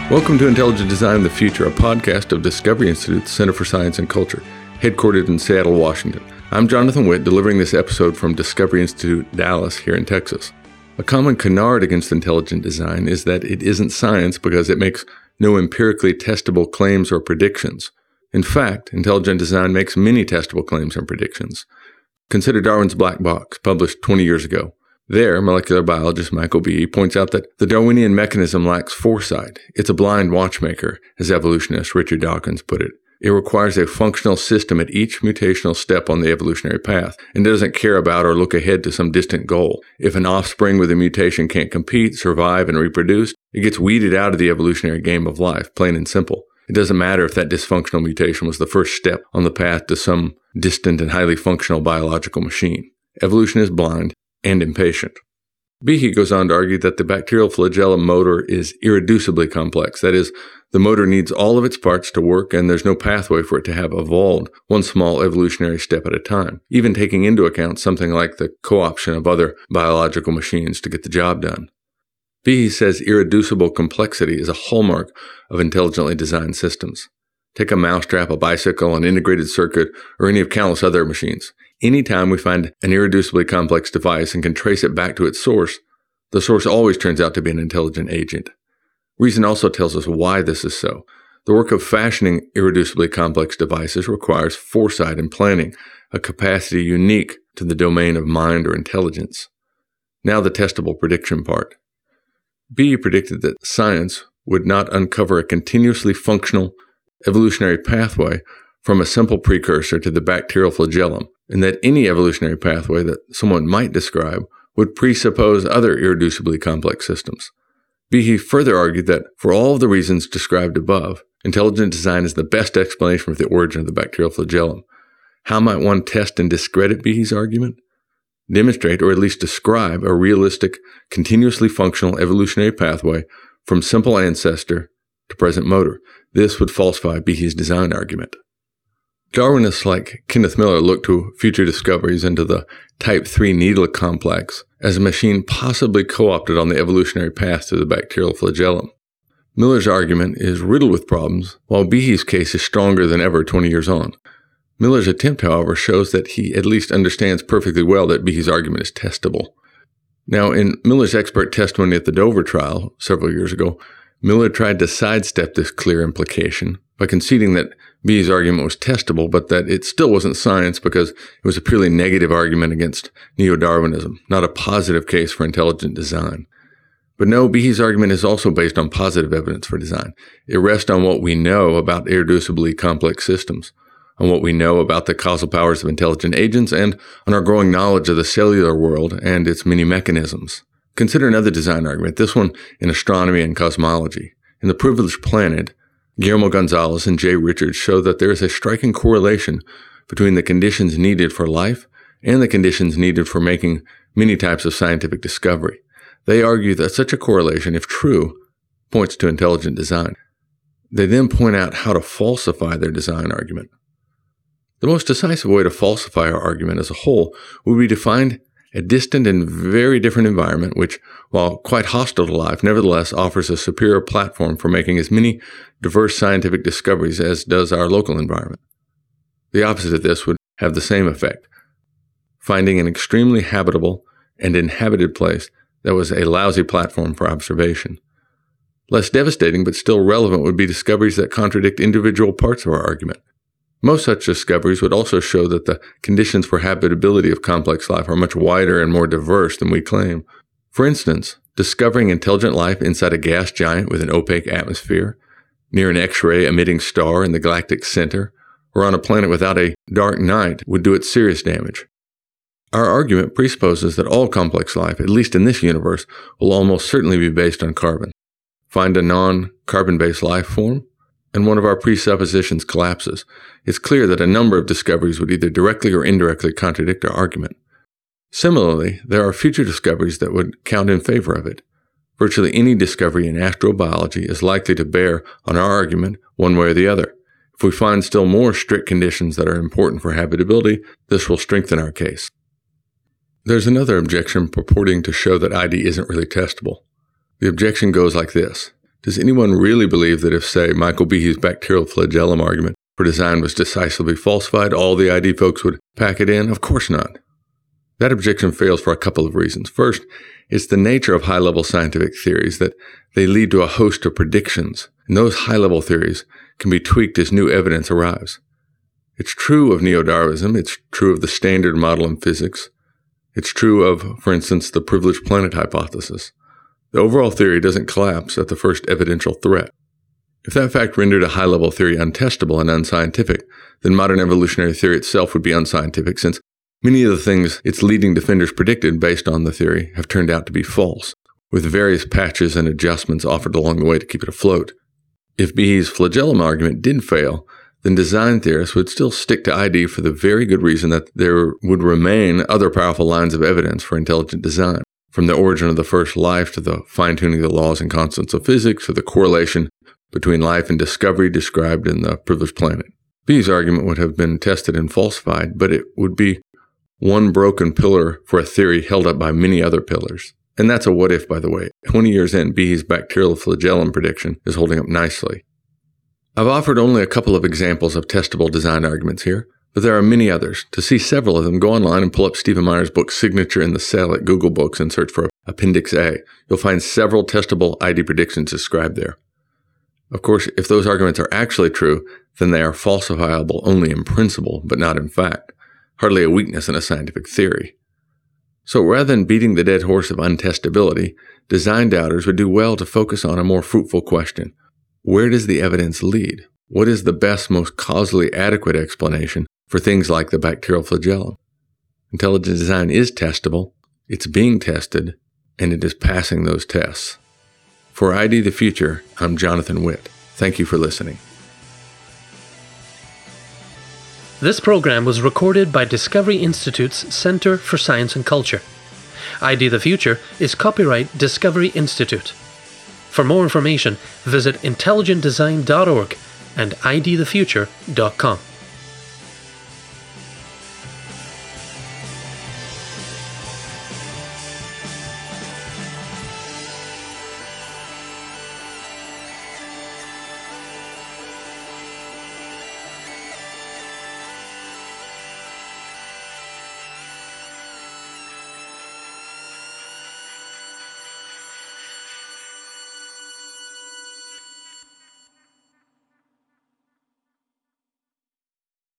Welcome to Intelligent Design of the Future, a podcast of Discovery Institute, Center for Science and Culture, headquartered in Seattle, Washington. I'm Jonathan Witt, delivering this episode from Discovery Institute, Dallas, here in Texas. A common canard against intelligent design is that it isn't science because it makes no empirically testable claims or predictions. In fact, intelligent design makes many testable claims and predictions. Consider Darwin's Black Box, published 20 years ago. There, molecular biologist Michael Behe points out that the Darwinian mechanism lacks foresight. It's a blind watchmaker, as evolutionist Richard Dawkins put it. It requires a functional system at each mutational step on the evolutionary path and doesn't care about or look ahead to some distant goal. If an offspring with a mutation can't compete, survive, and reproduce, it gets weeded out of the evolutionary game of life, plain and simple. It doesn't matter if that dysfunctional mutation was the first step on the path to some distant and highly functional biological machine. Evolution is blind and impatient. Behe goes on to argue that the bacterial flagellum motor is irreducibly complex. That is, the motor needs all of its parts to work, and there's no pathway for it to have evolved one small evolutionary step at a time, even taking into account something like the co-option of other biological machines to get the job done. Behe says irreducible complexity is a hallmark of intelligently designed systems. Take a mousetrap, a bicycle, an integrated circuit, or any of countless other machines. Anytime we find an irreducibly complex device and can trace it back to its source, the source always turns out to be an intelligent agent. Reason also tells us why this is so. The work of fashioning irreducibly complex devices requires foresight and planning, a capacity unique to the domain of mind or intelligence. Now the testable prediction part. Behe predicted that science would not uncover a continuously functional evolutionary pathway from a simple precursor to the bacterial flagellum, and that any evolutionary pathway that someone might describe would presuppose other irreducibly complex systems. Behe further argued that for all of the reasons described above, intelligent design is the best explanation of the origin of the bacterial flagellum. How might one test and discredit Behe's argument? Demonstrate, or at least describe, a realistic, continuously functional evolutionary pathway from simple ancestor to present motor. This would falsify Behe's design argument. Darwinists like Kenneth Miller look to future discoveries into the type 3 needle complex as a machine possibly co-opted on the evolutionary path to the bacterial flagellum. Miller's argument is riddled with problems, while Behe's case is stronger than ever 20 years on. Miller's attempt, however, shows that he at least understands perfectly well that Behe's argument is testable. Now, in Miller's expert testimony at the Dover trial several years ago, Miller tried to sidestep this clear implication by conceding that Behe's argument was testable, but that it still wasn't science because it was a purely negative argument against neo-Darwinism, not a positive case for intelligent design. But no, Behe's argument is also based on positive evidence for design. It rests on what we know about irreducibly complex systems, on what we know about the causal powers of intelligent agents, and on our growing knowledge of the cellular world and its many mechanisms. Consider another design argument, this one in astronomy and cosmology. In The Privileged Planet, Guillermo Gonzalez and Jay Richards show that there is a striking correlation between the conditions needed for life and the conditions needed for making many types of scientific discovery. They argue that such a correlation, if true, points to intelligent design. They then point out how to falsify their design argument. The most decisive way to falsify our argument as a whole would be to find a distant and very different environment which, while quite hostile to life, nevertheless offers a superior platform for making as many diverse scientific discoveries as does our local environment. The opposite of this would have the same effect, finding an extremely habitable and inhabited place that was a lousy platform for observation. Less devastating but still relevant would be discoveries that contradict individual parts of our argument. Most such discoveries would also show that the conditions for habitability of complex life are much wider and more diverse than we claim. For instance, discovering intelligent life inside a gas giant with an opaque atmosphere, near an X-ray emitting star in the galactic center, or on a planet without a dark night would do it serious damage. Our argument presupposes that all complex life, at least in this universe, will almost certainly be based on carbon. Find a non-carbon-based life form, and one of our presuppositions collapses. It's clear that a number of discoveries would either directly or indirectly contradict our argument. Similarly, there are future discoveries that would count in favor of it. Virtually any discovery in astrobiology is likely to bear on our argument one way or the other. If we find still more strict conditions that are important for habitability, this will strengthen our case. There's another objection purporting to show that ID isn't really testable. The objection goes like this. Does anyone really believe that if, say, Michael Behe's bacterial flagellum argument for design was decisively falsified, all the ID folks would pack it in? Of course not. That objection fails for a couple of reasons. First, it's the nature of high-level scientific theories that they lead to a host of predictions, and those high-level theories can be tweaked as new evidence arrives. It's true of neo-Darwinism, it's true of the Standard Model in physics, it's true of, for instance, the privileged planet hypothesis. The overall theory doesn't collapse at the first evidential threat. If that fact rendered a high-level theory untestable and unscientific, then modern evolutionary theory itself would be unscientific, since many of the things its leading defenders predicted based on the theory have turned out to be false, with various patches and adjustments offered along the way to keep it afloat. If Behe's flagellum argument did fail, then design theorists would still stick to ID for the very good reason that there would remain other powerful lines of evidence for intelligent design, from the origin of the first life to the fine-tuning of the laws and constants of physics to the correlation between life and discovery described in The Privileged Planet. Behe's argument would have been tested and falsified, but it would be one broken pillar for a theory held up by many other pillars. And that's a what-if, by the way. 20 years in, Behe's bacterial flagellum prediction is holding up nicely. I've offered only a couple of examples of testable design arguments here, but there are many others. To see several of them, go online and pull up Stephen Meyer's book Signature in the Cell at Google Books and search for Appendix A. You'll find several testable ID predictions described there. Of course, if those arguments are actually true, then they are falsifiable only in principle, but not in fact. Hardly a weakness in a scientific theory. So rather than beating the dead horse of untestability, design doubters would do well to focus on a more fruitful question. Where does the evidence lead? What is the best, most causally adequate explanation for things like the bacterial flagellum? Intelligent design is testable, it's being tested, and it is passing those tests. For ID the Future, I'm Jonathan Witt. Thank you for listening. This program was recorded by Discovery Institute's Center for Science and Culture. ID the Future is copyright Discovery Institute. For more information, visit intelligentdesign.org and idthefuture.com.